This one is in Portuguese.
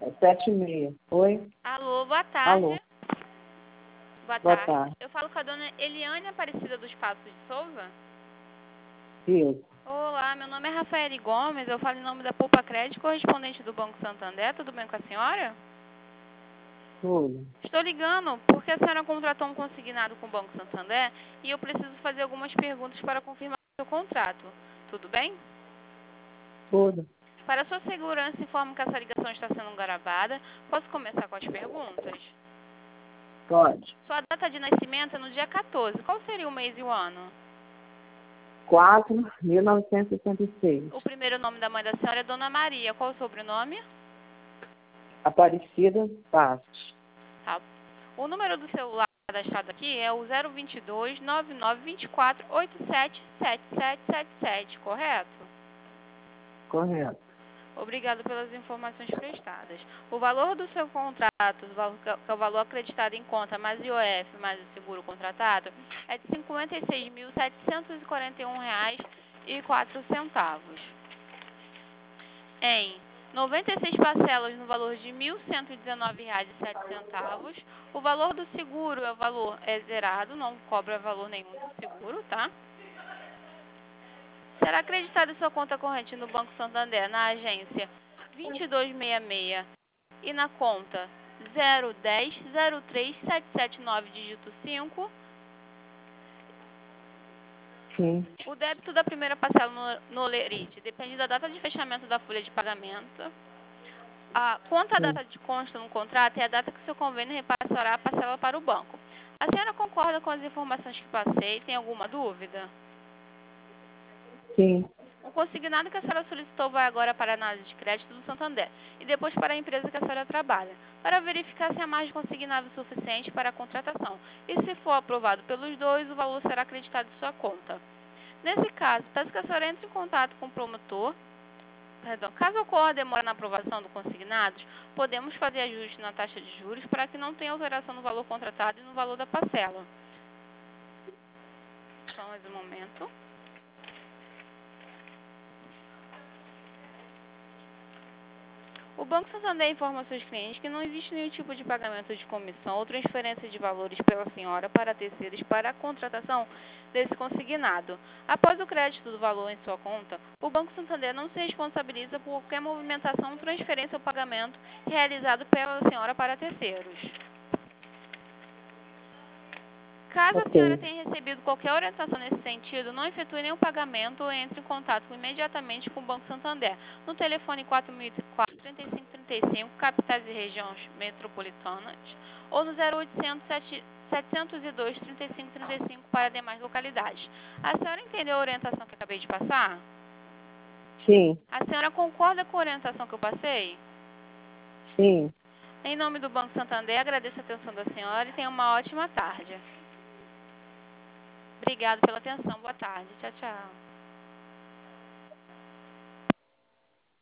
É 7:30. Oi? Alô, boa tarde. Alô. Boa Boa tarde. tarde. Eu falo com a dona Eliane Aparecida dos Passos de Souza. Isso. Olá, meu nome é Rafaele Gomes, eu falo em nome da Poupa Crédito, correspondente do Banco Santander. Tudo bem com a senhora? Tudo. Estou ligando porque a senhora contratou um consignado com o Banco Santander e eu preciso fazer algumas perguntas para confirmar o seu contrato. Tudo bem? Tudo. Para sua segurança, informo que essa ligação está sendo gravada. Posso começar com as perguntas? Pode. Sua data de nascimento é no dia 14. Qual seria o mês e o ano? 4.1966. O primeiro nome da mãe da senhora é Dona Maria. Qual o sobrenome? Aparecida Passos. Tá. O número do celular cadastrado aqui é o 022 9924 877777, correto? Correto. Obrigado pelas informações prestadas. O valor do seu contrato, que é o valor acreditado em conta, mais IOF, mais o seguro contratado, é de R$ 56.741,04. Em 96 parcelas no valor de R$ 1.119,07. O valor do seguro é zerado, não cobra valor nenhum do seguro, tá? Será acreditado em sua conta corrente no Banco Santander, na agência 2266 e na conta 010-03-779, dígito 5, Sim. o débito da primeira parcela no Lerite depende da data de fechamento da folha de pagamento. Quanto à Sim. data de consta no contrato é a data que o seu convênio repassará a parcela para o banco. A senhora concorda com as informações que passei? Tem alguma dúvida? Sim. O consignado que a senhora solicitou vai agora para a análise de crédito do Santander e depois para a empresa que a senhora trabalha, para verificar se há margem consignável suficiente para a contratação. E se for aprovado pelos dois, o valor será acreditado em sua conta. Nesse caso, peço que a senhora entre em contato com o promotor. Caso ocorra demora na aprovação do consignado, podemos fazer ajuste na taxa de juros para que não tenha alteração no valor contratado e no valor da parcela. Só mais um momento. O Banco Santander informa aos seus clientes que não existe nenhum tipo de pagamento de comissão ou transferência de valores pela senhora para terceiros para a contratação desse consignado. Após o crédito do valor em sua conta, o Banco Santander não se responsabiliza por qualquer movimentação, transferência ou pagamento realizado pela senhora para terceiros. Caso a senhora Ok. tenha recebido qualquer orientação nesse sentido, não efetue nenhum pagamento ou entre em contato imediatamente com o Banco Santander no telefone 4004-3535, capitais e regiões metropolitanas, ou no 0800 702 3535 para demais localidades. A senhora entendeu a orientação que eu acabei de passar? Sim. A senhora concorda com a orientação que eu passei? Sim. Em nome do Banco Santander, agradeço a atenção da senhora e tenha uma ótima tarde. Obrigada pela atenção. Boa tarde. Tchau, tchau.